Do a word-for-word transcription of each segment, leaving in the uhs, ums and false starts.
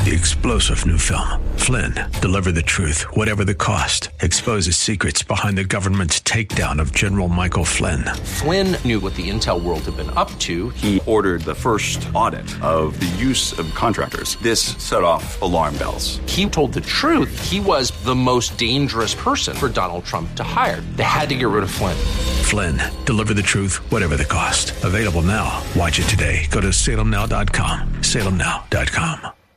The explosive new film, Flynn, deliver the truth, whatever the cost, exposes secrets behind the government's takedown of General Michael Flynn. Flynn knew what the intel world had been up to. He ordered the first audit of the use of contractors. This set off alarm bells. He told the truth. He was the most dangerous person for Donald Trump to hire. They had to get rid of Flynn. Flynn, deliver the truth, whatever the cost. Available now. Watch it today. Go to salem now dot com. salem now dot com.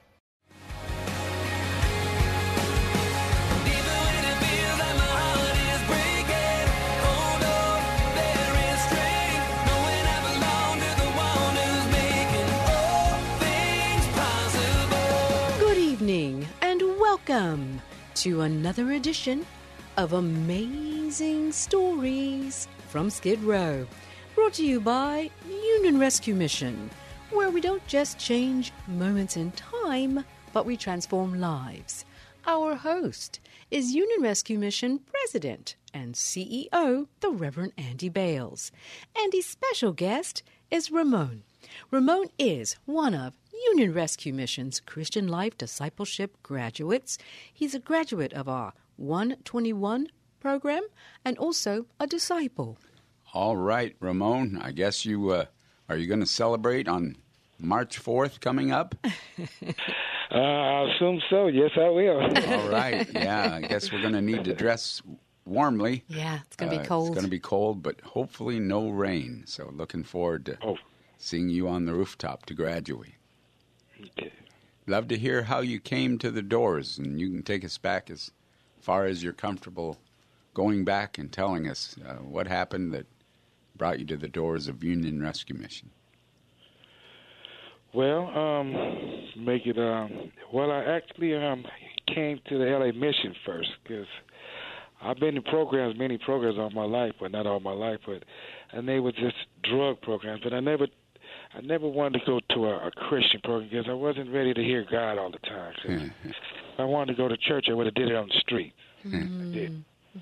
Welcome to another edition of Amazing Stories from Skid Row, brought to you by Union Rescue Mission, where we don't just change moments in time, but we transform lives. Our host is Union Rescue Mission President and C E O, the Reverend Andy Bales. Andy's special guest is Ramon. Ramon is one of Union Rescue Mission's Christian Life Discipleship graduates. He's a graduate of our one twenty-one program and also a disciple. All right, Ramon, I guess you, uh, are you going to celebrate on March fourth coming up? uh, I assume so. Yes, I will. All right, yeah, I guess we're going to need to dress warmly. Yeah, it's going to uh, be cold. It's going to be cold, but hopefully no rain. So looking forward to oh. seeing you on the rooftop to graduate. Okay. Love to hear how you came to the doors, and you can take us back as far as you're comfortable going back and telling us uh, what happened that brought you to the doors of Union Rescue Mission. Well, um, make it, um, well, I actually um, came to the L A Mission first because I've been in programs, many programs all my life, but not all my life, but, and they were just drug programs, but I never I never wanted to go to a, a Christian program because I wasn't ready to hear God all the time. If I wanted to go to church, I would have did it on the street. Mm. I did.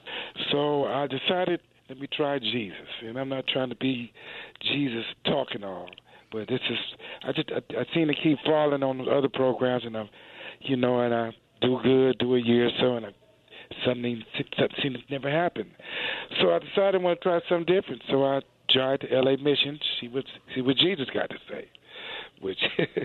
So I decided, let me try Jesus. And I'm not trying to be Jesus talking all, but this is, I just, I, I seem to keep falling on other programs, and I'm, you know, and I do good, do a year or so, and I, something, something seems to never happen. So I decided I want to try something different. So I tried to L A Mission, see what see what Jesus got to say. Which,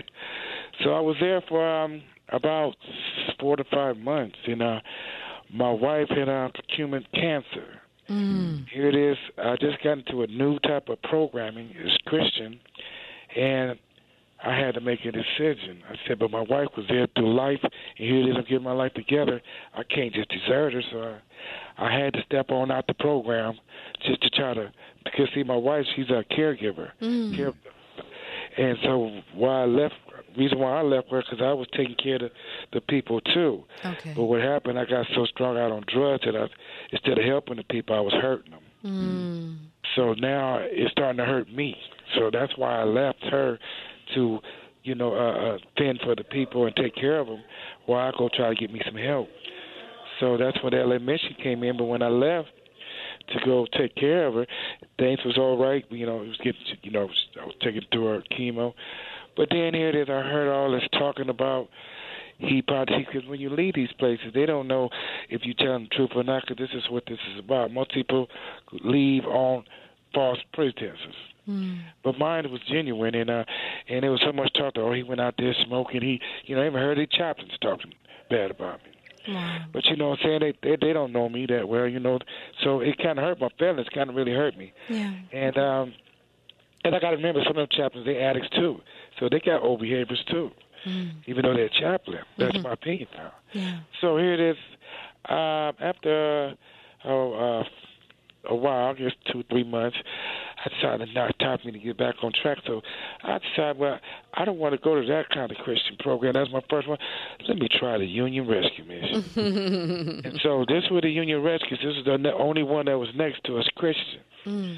so I was there for um, about four to five months, and uh, my wife had uh, human cancer. Mm. Here it is. I just got into a new type of programming as Christian, and I had to make a decision. I said, but my wife was there through life, and here it is. I'm getting my life together. I can't just desert her, so I, I had to step on out the program just to try to. Because, see, my wife, she's a caregiver. Mm. Care, and so why I left, reason why I left her, because I was taking care of the, the people, too. Okay. But what happened, I got so strung out on drugs that I, instead of helping the people, I was hurting them. Mm. So now it's starting to hurt me. So that's why I left her to, you know, uh, uh, fend for the people and take care of them while I go try to get me some help. So that's when L A Mission came in. But when I left to go take care of her, things was all right. You know, it was getting, you know, I was taking through her chemo. But then here it is, I heard all this talking about hepatic, because when you leave these places, they don't know if you tell them the truth or not, because this is what this is about. Most people leave on false pretenses. Mm. But mine was genuine, and uh, and there was so much talk. Oh, he went out there smoking. He, you know, I even heard the chaplains talking bad about me. Wow. But you know what I'm saying? They, they they don't know me that well, you know. So it kind of hurt my feelings. Kind of really hurt me. Yeah. And um, and I got to remember some of them chaplains, they addicts too. So they got old behaviors too, mm. even though they're a chaplain. That's mm-hmm. my opinion now. Yeah. So here it is. Uh, after oh, uh, a while, I guess two, three months, I decided now it's time for me to get back on track. So I decided, well, I don't want to go to that kind of Christian program. That's my first one. Let me try the Union Rescue Mission. And so this was the Union Rescue. This is the only one that was next to us Christian. Mm.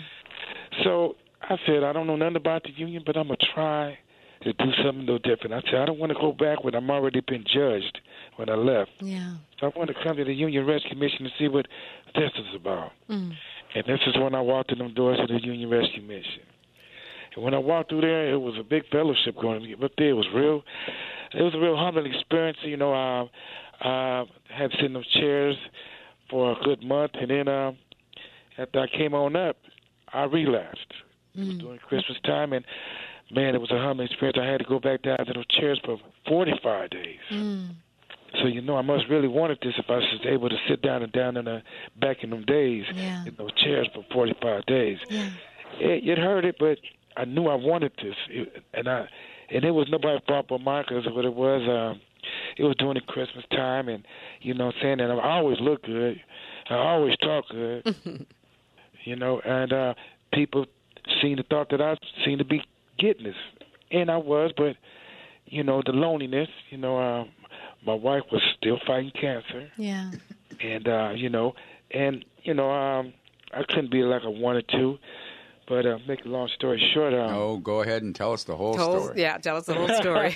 So I said, I don't know nothing about the Union, but I'm going to try to do something a little different. I said, I don't want to go back when I'm already been judged when I left. Yeah. So I want to come to the Union Rescue Mission to see what this is about. Mm. And this is when I walked in them doors of the Union Rescue Mission. And when I walked through there, it was a big fellowship going up there. It was real. it was a real humbling experience. You know, uh, I had to sit in those chairs for a good month, and then uh, after I came on up, I relapsed. Mm. It was during Christmas time, and man, it was a humbling experience. I had to go back down to those chairs for forty-five days. Mm. So, you know, I must really wanted this if I was able to sit down and down in the, back in them days yeah. in those chairs for forty-five days. Yeah. It, it hurt it, but I knew I wanted this. It, and I and it was nobody's fault but mine, because what it was, um, it was during the Christmas time, and, you know, saying that I always look good. I always talk good, you know, and uh, people seemed to thought that I seemed to be getting this. And I was, but, you know, the loneliness, you know, uh, my wife was still fighting cancer. Yeah. And, uh, you know, and, you know, um, I couldn't be like I wanted to. But uh, make a long story short. Um, oh, go ahead and tell us the whole tell, story. Yeah, tell us the whole story.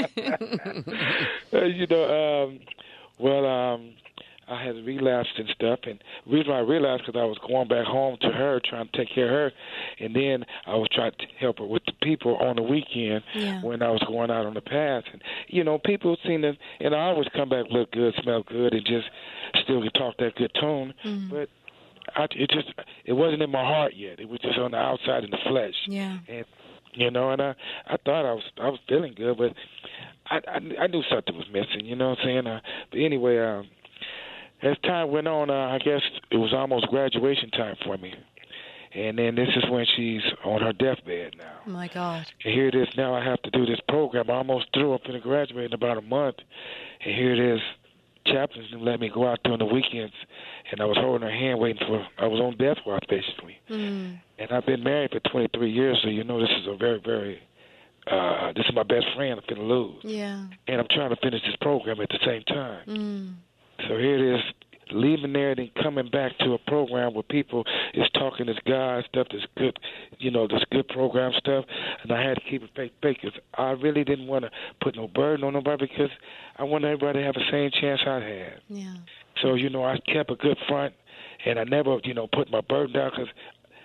uh, you know, um, well, um, I had relapsed and stuff. And the reason why I realized because I was going back home to her, trying to take care of her. And then I was trying to help her with the people on the weekend yeah. when I was going out on the path. And, you know, people seem to, and I always come back look good, smell good, and just still talk that good tone. Mm. But I, it just, it wasn't in my heart yet. It was just on the outside in the flesh. Yeah. And, you know, and I, I thought I was, I was feeling good, but I, I, I knew something was missing, you know what I'm saying? Uh, but anyway, um, as time went on, uh, I guess it was almost graduation time for me. And then this is when she's on her deathbed now. Oh, my God. And here it is now. I have to do this program. I almost threw up in the graduate in about a month. And here it is. Chaplains didn't let me go out during the weekends. And I was holding her hand waiting for, I was on death watch, basically. Mm. And I've been married for twenty-three years, so you know this is a very, very, uh, this is my best friend I'm finna lose. Yeah. And I'm trying to finish this program at the same time. Mm. So here it is, leaving there and coming back to a program where people is talking this God stuff, this good, you know, this good program stuff, and I had to keep it fake fake because I really didn't want to put no burden on nobody because I wanted everybody to have the same chance I had. Yeah. So, you know, I kept a good front, and I never, you know, put my burden down because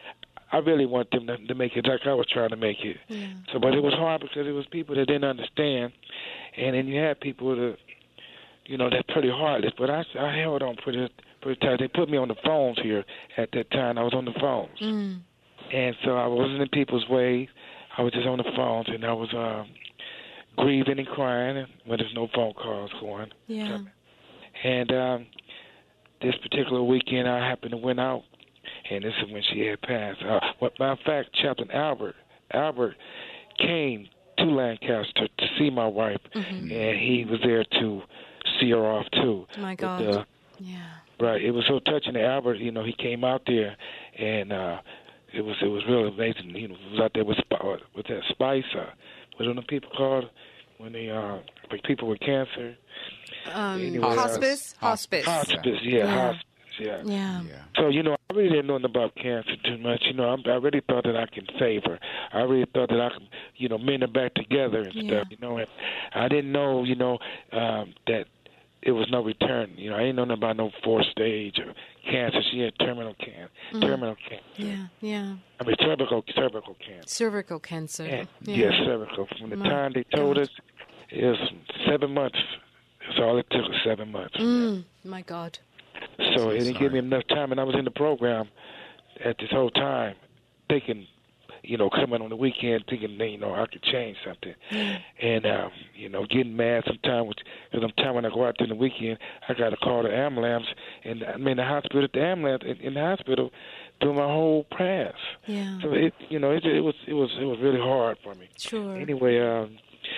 I really want them to, to make it like I was trying to make it. Yeah. So, but it was hard because it was people that didn't understand, and then you had people that, you know, that's pretty heartless, but I, I held on pretty, pretty tight. They put me on the phones here at that time. I was on the phones. Mm. And so I wasn't in people's way. I was just on the phones, and I was uh, grieving and crying when there's no phone calls going. Yeah. And um, this particular weekend, I happened to went out, and this is when she had passed. Uh, well, matter of fact, Chaplain Albert, Albert came to Lancaster to see my wife, mm-hmm. and he was there to see her off too. My God. But, uh, yeah. Right. It was so touching that Albert, you know, he came out there, and uh, it was it was really amazing. You know, he was out there with with that spice. Uh, what are the people called when they uh, like people with cancer? Um, anyway, hospice. Uh, hospice. Hospice. Yeah. Yeah. Hospice. Yeah. Yeah. Yeah. So, you know, I really didn't know nothing about cancer too much. You know, I, I really thought that I could save her. I really thought that I could, you know, mend her back together and Yeah. stuff, you know. And I didn't know, you know, um, that it was no return. You know, I didn't know nothing about no fourth stage or cancer. She had terminal cancer. Mm. Terminal cancer. Yeah, yeah. I mean, cervical, cervical cancer. Cervical cancer. And, yeah. Yes, cervical. From the My time they told God. us, it was seven months. That's all it took was seven months. Mm, my God. So, So it didn't sorry. give me enough time, and I was in the program at this whole time thinking, you know, coming on the weekend thinking, you know, I could change something. Mm. And, um, you know, getting mad sometimes because sometimes when I go out during the weekend, I got to call the ambulance, and I'm in the hospital at the ambulance, in, in the hospital through my whole pass. Yeah. So, it, you know, it, it was it was, it was really hard for me. Sure. Anyway, um,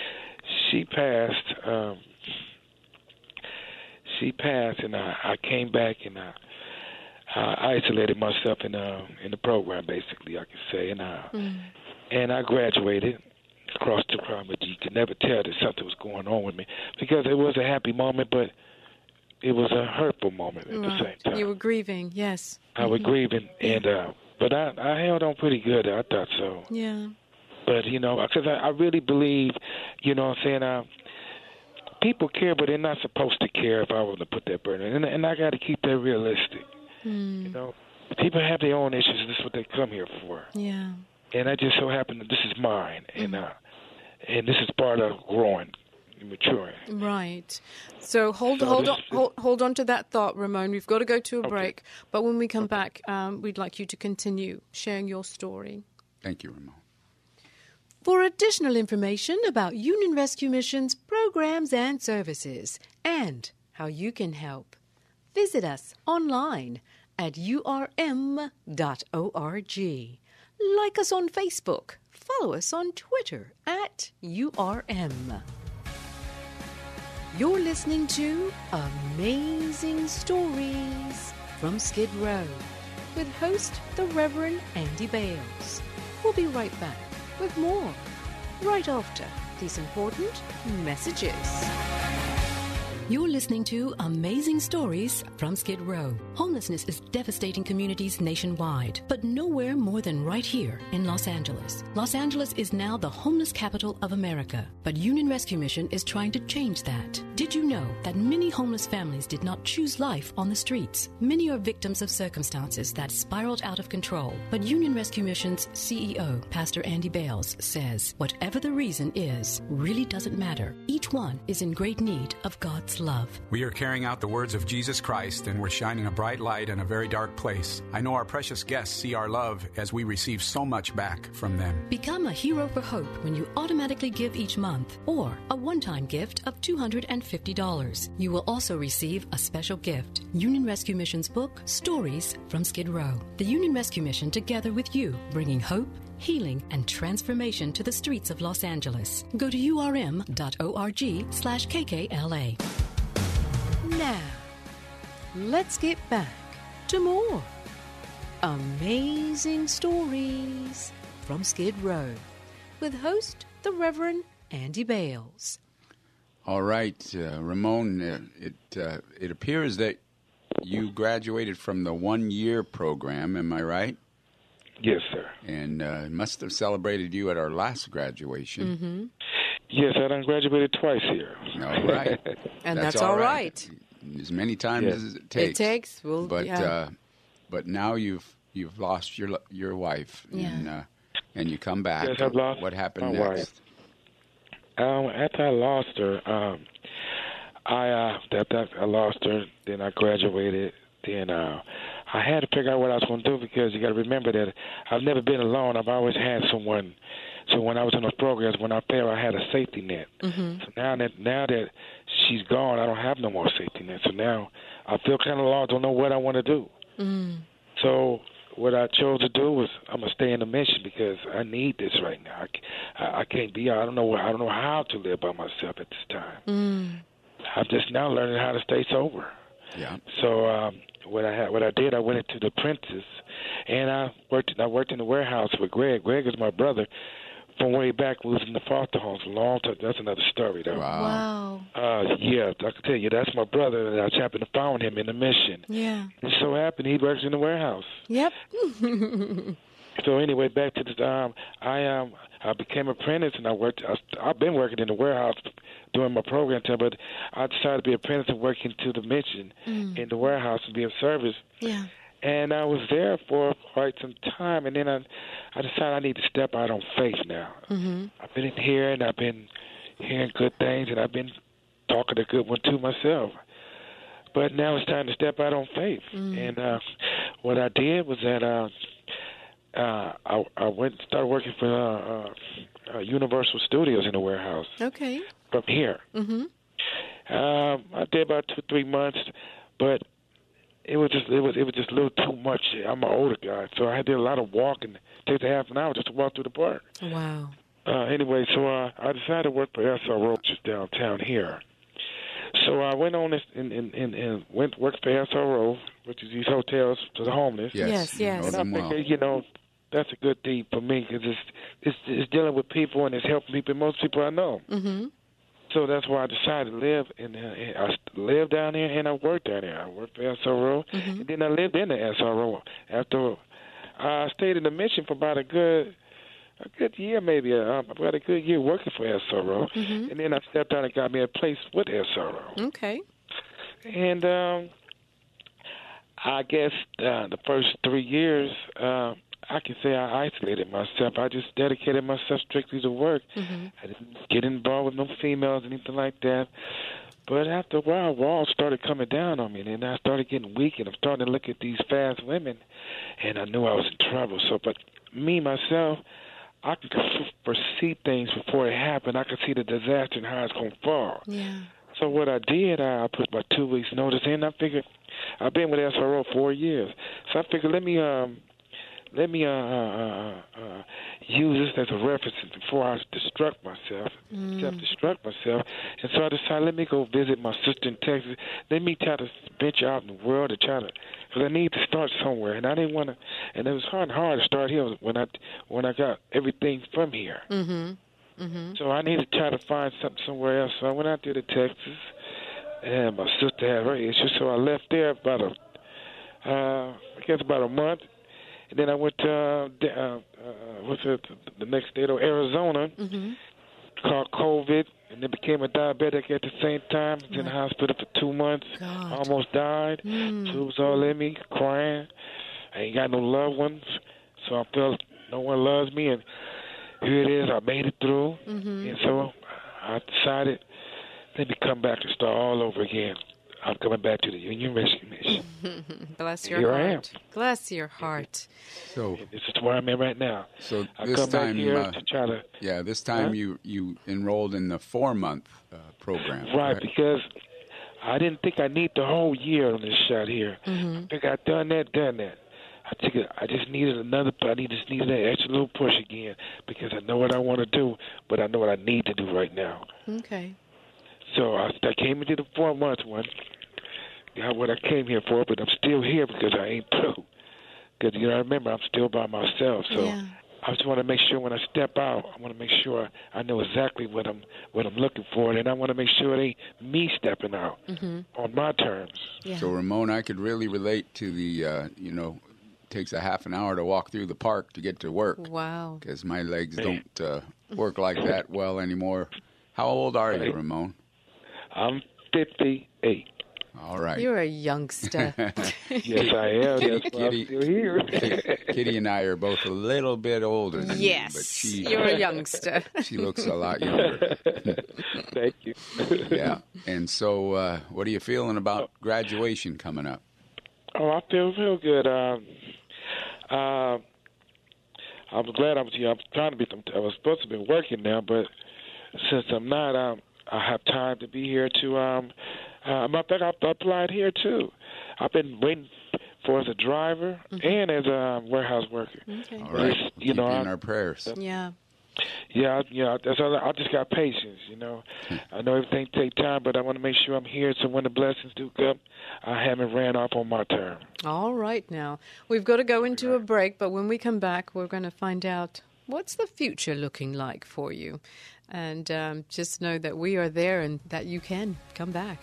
she passed. Um, she passed, and I, I came back, and I, I isolated myself in uh, in the program, basically, I could say, and I, mm. and I graduated across the crowd, but you could never tell that something was going on with me because it was a happy moment, but it was a hurtful moment at right. the same time. You were grieving, yes. I was mm-hmm. grieving, and uh, but I, I held on pretty good. I thought so. Yeah. But, you know, because I, I really believe, you know what I'm saying, uh, people care, but they're not supposed to care if I was to put that burden. And, and I got to keep that realistic. Mm. You know, people have their own issues, and this is what they come here for. Yeah. And I just so happen that this is mine, and uh, and this is part of growing, maturing. Right. So hold So hold this on is- hold, hold on to that thought, Ramon. We've got to go to a Okay. break, but when we come back, um, we'd like you to continue sharing your story. Thank you, Ramon. For additional information about Union Rescue Mission's programs and services and how you can help, visit us online at u r m dot org. Like us on Facebook. Follow us on Twitter at U R M. You're listening to Amazing Stories from Skid Row with host the Reverend Andy Bales. We'll be right back with more right after these important messages. You're listening to Amazing Stories from Skid Row. Homelessness is devastating communities nationwide, but nowhere more than right here in Los Angeles. Los Angeles is now the homeless capital of America, but Union Rescue Mission is trying to change that. Did you know that many homeless families did not choose life on the streets? Many are victims of circumstances that spiraled out of control, but Union Rescue Mission's C E O, Pastor Andy Bales, says whatever the reason is really doesn't matter. Each one is in great need of God's love. We are carrying out the words of Jesus Christ, and we're shining a bright light in a very dark place. I know our precious guests see our love as we receive so much back from them. Become a hero for hope when you automatically give each month, or a one-time gift of two hundred fifty dollars. You will also receive a special gift, Union Rescue Mission's book, Stories from Skid Row. The Union Rescue Mission, together with you, bringing hope, healing, and transformation to the streets of Los Angeles. Go to u r m dot org slash K K L A. Now, let's get back to more Amazing Stories from Skid Row with host the Reverend Andy Bales. All right, uh, Ramon, uh, it uh, it appears that you graduated from the one-year program, am I right? Yes, sir. And uh, must have celebrated you at our last graduation. Mm-hmm. Yes, I done graduated twice here. All right. And that's, that's all right. right. As many times Yeah. as it takes. It takes. We'll, But yeah. uh, but now you've you've lost your your wife, Yeah. and uh, and you come back. Yes, I've lost What happened my next? wife. Um, after I lost her, um, I uh, after I lost her, then I graduated. Then uh, I had to figure out what I was going to do, because you got to remember that I've never been alone. I've always had someone. So when I was in those programs, when I failed, I had a safety net. Mm-hmm. So now that now that she's gone, I don't have no more safety net. So now I feel kind of lost. Don't know what I want to do. Mm. So what I chose to do was I'm gonna stay in the mission, because I need this right now. I, I, I can't be. I don't know. I don't know how to live by myself at this time. Mm. I'm just now learning how to stay sober. Yeah. So um, what I had, what I did, I went into the Apprentice, and I worked. I worked in the warehouse with Greg. Greg is my brother from way back. We was in the foster homes a long time. That's another story, though. Wow. Wow. Uh, yeah, I can tell you, that's my brother, and I just happened to find him in the mission. Yeah. It so happened he works in the warehouse. Yep. So anyway, back to the um, I um, I became an apprentice, and I worked. I, I've been working in the warehouse during my program time, but I decided to be an apprentice and work into the mission Mm. in the warehouse and be of service. Yeah. And I was there for quite some time, and then I, I decided I need to step out on faith now. Mm-hmm. I've been in here, and I've been hearing good things, and I've been talking a good one to myself. But now it's time to step out on faith. Mm. And uh, what I did was that uh, uh, I, I went and started working for uh, uh, uh, Universal Studios in the warehouse Okay. from here. Mm-hmm. Um, I did about two, three months, but it was just it was it was just a little too much. I'm an older guy, so I did a lot of walking. It takes a half an hour just to walk through the park. Wow. Uh, anyway, so uh, I decided to work for S R O just downtown here. So I went on this and, and, and, and went worked for S R O, which is these hotels for the homeless. Yes. Yes, you yes. know And I them well. figured, you know, that's a good deed for me, because it's, it's it's dealing with people and it's helping people. Most people I know. Mm-hmm. So that's why I decided to live in. Uh, I lived down here and I worked down there. I worked for S R O, Mm-hmm. and then I lived in the S R O. After I stayed in the mission for about a good a good year, maybe uh, about a good year working for S R O, Mm-hmm. and then I stepped down and got me a place with S R O. Okay. And um, I guess uh, the first three years, uh, I can say I isolated myself. I just dedicated myself strictly to work. Mm-hmm. I didn't get involved with no females, anything like that. But after a while, walls started coming down on me, and then I started getting weak, and I'm starting to look at these fast women, and I knew I was in trouble. So, but me, myself, I could foresee things before it happened. I could see the disaster and how it's going to fall. Yeah. So what I did, I put my two weeks notice in. I figured I've been with S R O four years, so I figured let me um let me uh, uh, uh, use this as a reference before I destruct myself, Mm. self-destruct myself. And so I decided let me go visit my sister in Texas. Let me try to venture out in the world to try to, because I need to start somewhere. And I didn't want to, and it was hard and hard to start here when I when I got everything from here. Mm-hmm. Mm-hmm. So I needed to try to find something somewhere else. So I went out there to Texas, and my sister had her issue, so I left there about a, uh, I guess about a month. And then I went to, uh, uh, uh, what's it, the next state, of Arizona, Mm-hmm. caught COVID, and then became a diabetic at the same time. Was in the hospital for two months, God. almost died. Mm. Tubes all in me, crying. I ain't got no loved ones, so I felt no one loves me, and here it is. I made it through, Mm-hmm. and so I decided, let me come back and start all over again. I'm coming back to the Union Rescue Mission. Bless your Here I heart. Bless your heart. So, This is where I'm at right now. so I this come back time, here uh, to try to yeah, this time Huh? you you enrolled in the four month uh, program. right correct? because I didn't think I need the whole year on this shot here. I think I done that, done that. I think it, I just needed another. I need just needed that extra little push again because I know what I want to do, but I know what I need to do right now. Okay. So I, I came into the four month one. Got what I came here for, but I'm still here because I ain't through. Because you know, remember I'm still by myself. So Yeah. I just want to make sure when I step out, I want to make sure I know exactly what I'm what I'm looking for, and I want to make sure it ain't me stepping out on my terms. Yeah. So Ramon, I could really relate to the uh, you know, it takes a half an hour to walk through the park to get to work Wow. because my legs don't uh, work like that well anymore. How old are you, Ramon? I'm fifty-eight. All right. You're a youngster. Yes, I am. That's why I'm Kitty. still here. Kitty and I are both a little bit older than you, but Yes. she You're a youngster. she looks a lot younger. Thank you. Yeah. And so, uh, what are you feeling about graduation coming up? Oh, I feel real good. Um, uh, I'm glad I'm here. I'm trying to be. I was supposed to be working now, but since I'm not, um, I have time to be here to. Um, uh, matter of fact, I applied here too. I've been waiting for as a driver and as a warehouse worker. Okay. All right. It's, We'll you keep know, you in I- our prayers. Yeah. Yeah, yeah. That's all. I just got patience, you know. I know everything take time, but I want to make sure I'm here so when the blessings do come, I haven't ran off on my term. All right now. We've got to go into a break, but when we come back, we're going to find out what's the future looking like for you. And um, just know that we are there and that you can come back.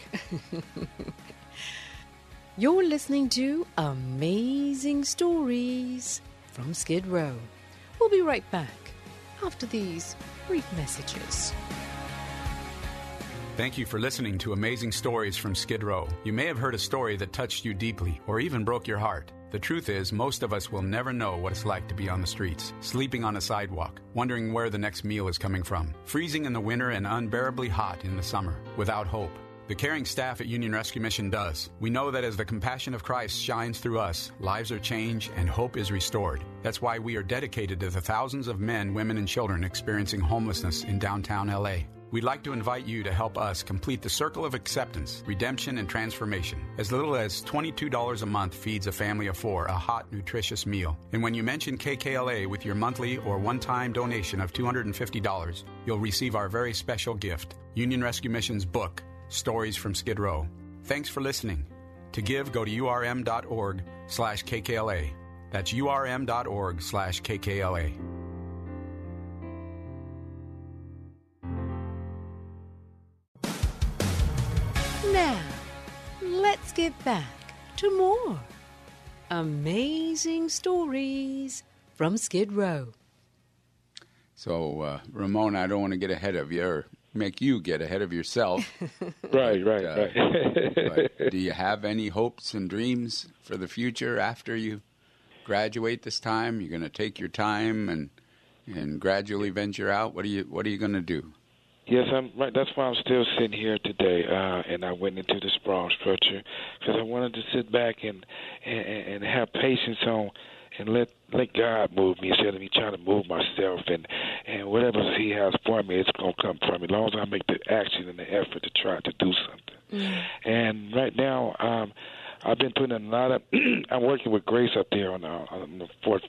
You're listening to Amazing Stories from Skid Row. We'll be right back after these brief messages. Thank you for listening to Amazing Stories from Skid Row. You may have heard a story that touched you deeply or even broke your heart. The truth is, most of us will never know what it's like to be on the streets, sleeping on a sidewalk, wondering where the next meal is coming from, freezing in the winter and unbearably hot in the summer, without hope. The caring staff at Union Rescue Mission does. We know that as the compassion of Christ shines through us, lives are changed and hope is restored. That's why we are dedicated to the thousands of men, women, and children experiencing homelessness in downtown L A. We'd like to invite you to help us complete the circle of acceptance, redemption, and transformation. As little as twenty-two dollars a month feeds a family of four a hot, nutritious meal. And when you mention K K L A with your monthly or one-time donation of two hundred fifty dollars, you'll receive our very special gift, Union Rescue Mission's book, Stories from Skid Row. Thanks for listening. To give, go to urm.org slash KKLA. That's urm.org slash KKLA. Now, let's get back to more Amazing Stories from Skid Row. So, uh, Ramon, I don't want to get ahead of you or make you get ahead of yourself. Right, right, uh, right. But do you have any hopes and dreams for the future after you graduate this time? You're going to take your time and and gradually venture out. What are you What are you going to do? Yes, I'm right. That's why I'm still sitting here today, uh, and I went into the sprawl structure because I wanted to sit back and, and and have patience on and let let God move me instead of me trying to move myself. And and whatever He has for me, it's gonna come from me. As long as I make the action and the effort to try to do something. Mm. And right now, um, I've been putting in a lot of. I'm working with Grace up there on, uh, on the fourth,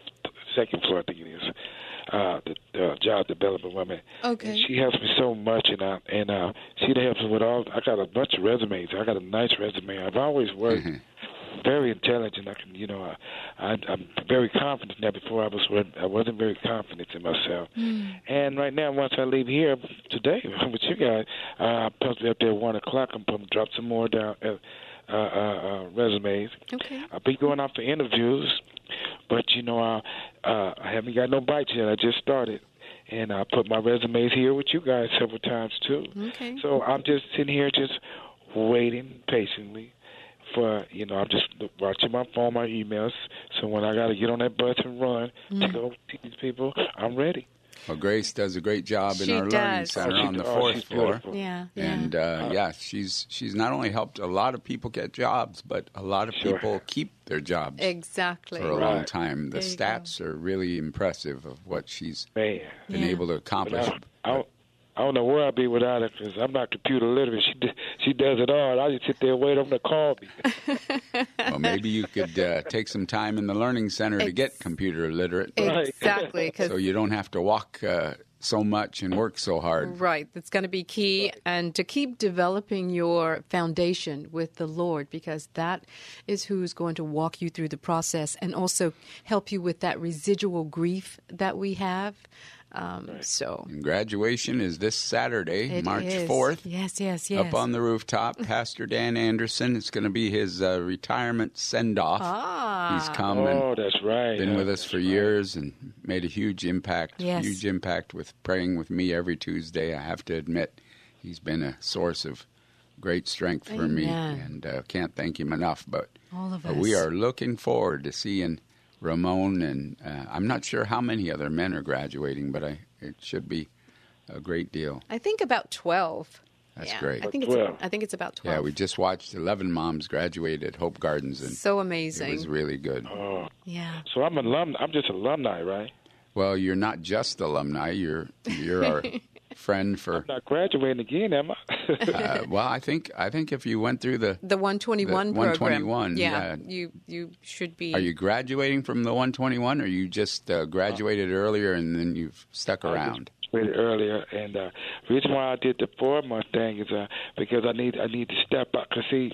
second floor, I think it is. Uh, the, the job development woman. Okay. And she helps me so much, and uh, and uh, she helps me with all. I got a bunch of resumes. I got a nice resume. I've always worked mm-hmm. very intelligent. I can, you know, I, I, I'm very confident now. Before I was, I wasn't very confident in myself. Mm. And right now, once I leave here today with you guys, uh, I'm supposed to be up there at one o'clock. I'm going to drop some more down uh, uh, uh, resumes. Okay. I'll be going out for interviews. But, you know, uh, uh, I haven't got no bites yet. I just started. And I put my resumes here with you guys several times, too. Okay. So I'm just sitting here just waiting patiently for, you know, I'm just watching my phone, my emails. So when I got to get on that bus and run mm. to go see these people, I'm ready. Well, Grace does a great job she in our does. learning center oh, on the oh, fourth floor. Beautiful. Yeah, yeah. And, uh, yeah, she's she's not only helped a lot of people get jobs, but a lot of sure. people keep their jobs exactly. for a right. long time. The stats are really impressive of what she's Man. been yeah. able to accomplish. I, I, I don't know where I'd be without her because I'm not computer literate. She she does it all. I just sit there and wait on her to call me. Well, maybe you could uh, take some time in the learning center to get computer literate. Exactly. So you don't have to walk uh, so much and work so hard. Right. That's going to be key. Right. And to keep developing your foundation with the Lord, because that is who's going to walk you through the process and also help you with that residual grief that we have. Um, right. So and graduation is this Saturday, it March is. fourth. Yes, yes, yes. Up on the rooftop, Pastor Dan Anderson. It's going to be his uh, retirement send-off. Ah. He's come oh, and that's right. been yeah, with us for right. years and made a huge impact, yes. huge impact with praying with me every Tuesday. I have to admit, he's been a source of great strength for Amen. me, and uh, can't thank him enough. But all of uh, us. we are looking forward to seeing Ramon, and uh, I'm not sure how many other men are graduating, but I, it should be a great deal. I think about twelve. That's yeah, great. I think it's. twelve. I think it's about twelve. Yeah, we just watched eleven moms graduate at Hope Gardens, and so amazing. it was really good. Oh. Yeah. So I'm alum. I'm just alumni, right? Well, you're not just alumni. You're you're our friend for. I'm not graduating again, am I? uh, well, I think I think if you went through the The one twenty-one the program. one twenty-one, yeah, yeah. you you should be. Are you graduating from the one twenty-one, or you just uh, graduated earlier and then you've stuck around? Graduated earlier, and uh, the reason why I did the four month thing is uh, because I need I need to step up. Cause see,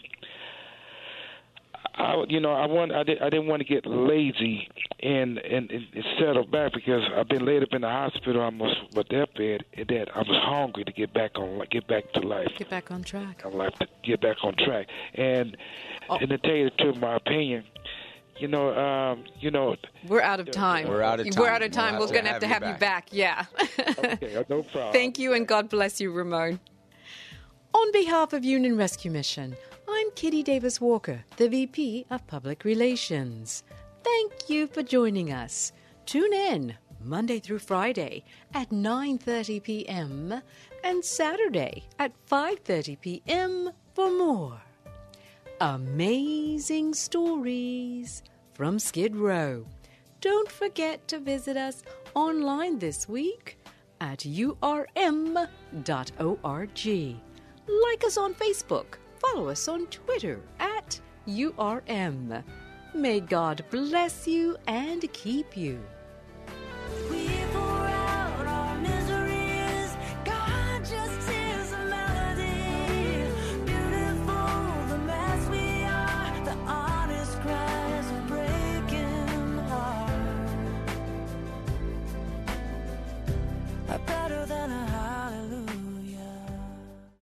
I you know I want I, did, I didn't want to get lazy and, and and settle back because I've been laid up in the hospital almost with deathbed, and that I was hungry to get back on get back to life. Get back on track. I'm like to get back on track, and oh. and to tell you the truth, my opinion. You know, um, you know. We're out of time. We're out of time. We're out of time. We'll We're going to have to have you back. Yeah. Okay, no problem. Thank you, and God bless you, Ramon. On behalf of Union Rescue Mission, I'm Kitty Davis Walker, the V P of Public Relations. Thank you for joining us. Tune in Monday through Friday at nine thirty p.m. and Saturday at five thirty p.m. for more amazing stories from Skid Row. Don't forget to visit us online this week at u r m dot org. Like us on Facebook. Follow us on Twitter at U R M. May God bless you and keep you. We pour out our miseries. God just hears a melody. Beautiful, the mess we are. The honest cries of breaking heart are better than a hallelujah. You've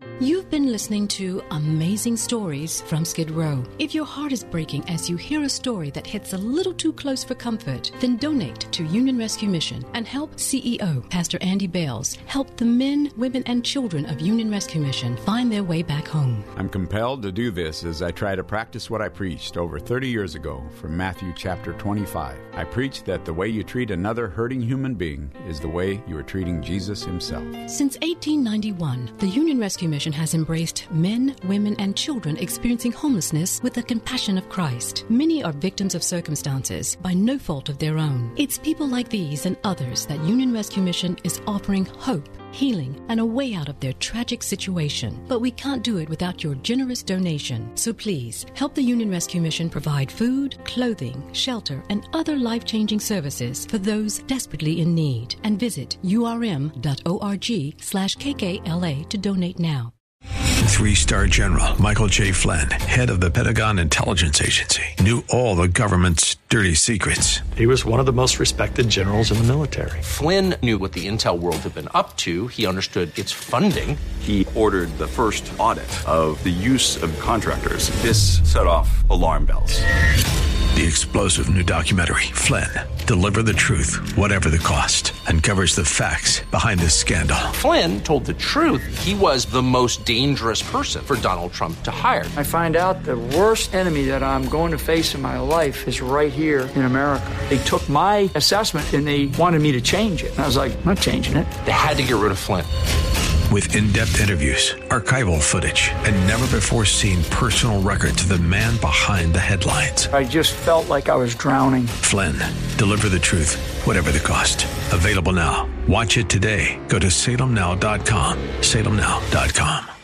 You've been listening to Amazing Stories from Skid Row. If your heart is breaking as you hear a story that hits a little too close for comfort, then donate to Union Rescue Mission and help C E O Pastor Andy Bales help the men, women, and children of Union Rescue Mission find their way back home. I'm compelled to do this as I try to practice what I preached over thirty years ago from Matthew chapter twenty-five. I preached that the way you treat another hurting human being is the way you are treating Jesus himself. Since eighteen ninety-one, the Union Rescue Mission has embraced men, women, and children experiencing homelessness with the compassion of Christ. Many are victims of circumstances by no fault of their own. It's people like these and others that Union Rescue Mission is offering hope, healing, and a way out of their tragic situation. But we can't do it without your generous donation. So please, help the Union Rescue Mission provide food, clothing, shelter, and other life-changing services for those desperately in need. And visit urm.org slash KKLA to donate now. Three-star General Michael J. Flynn, head of the Pentagon Intelligence Agency, knew all the government's dirty secrets. He was one of the most respected generals in the military. Flynn knew what the intel world had been up to. He understood its funding. He ordered the first audit of the use of contractors. This set off alarm bells. The explosive new documentary, Flynn, Deliver the Truth, Whatever the Cost, uncovers the facts behind this scandal. Flynn told the truth. He was the most dangerous person for Donald Trump to hire. I find out the worst enemy that I'm going to face in my life is right here in America. They took my assessment and they wanted me to change it. And I was like, I'm not changing it. They had to get rid of Flynn. With in-depth interviews, archival footage, and never-before-seen personal records of the man behind the headlines. I just felt like I was drowning. Flynn, Deliver the Truth, Whatever the Cost. Available now. Watch it today. Go to salem now dot com. salem now dot com.